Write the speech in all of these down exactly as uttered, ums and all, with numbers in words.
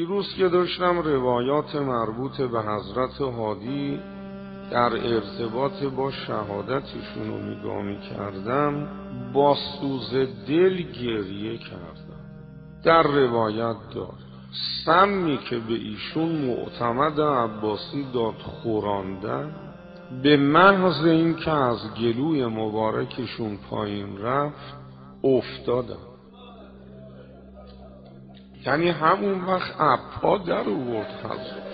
دیروز که داشتم روایات مربوط به حضرت هادی در ارتباط با شهادتشون رو نگاه می‌کردم، با سوز دل گریه کردم. در روایت دار سمی که به ایشون معتمد عباسی داد خوراندن، به محض این که از گلوی مبارکشون پایین رفت افتادم. یعنی همون وقت اپا در آورد حضرت.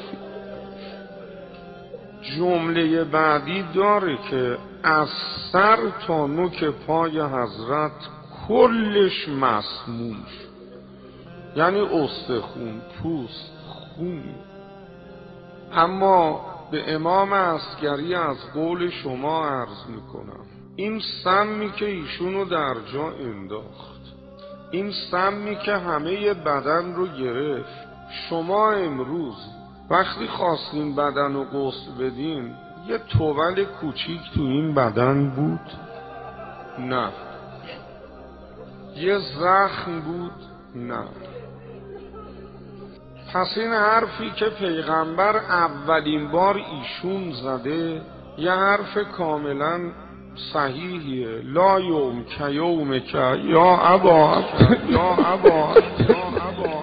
جمله بعدی داره که از سر تا نوک پای حضرت کلش مسموم شد، یعنی استخون، پوست، خون. اما به امام عسکری از قول شما عرض میکنم، این سمی که ایشونو در جا انداخت، این سمی که همه بدن رو گرفت، شما امروز وقتی خواستین بدن رو غسل بدین یه تول کوچیک تو این بدن بود؟ نه. یه زخم بود؟ نه. پس این حرفی که پیغمبر اولین بار ایشون زده یه حرف کاملا صحیحیه. لا یوم که یوم که یا ابا یا ابا یا ابا.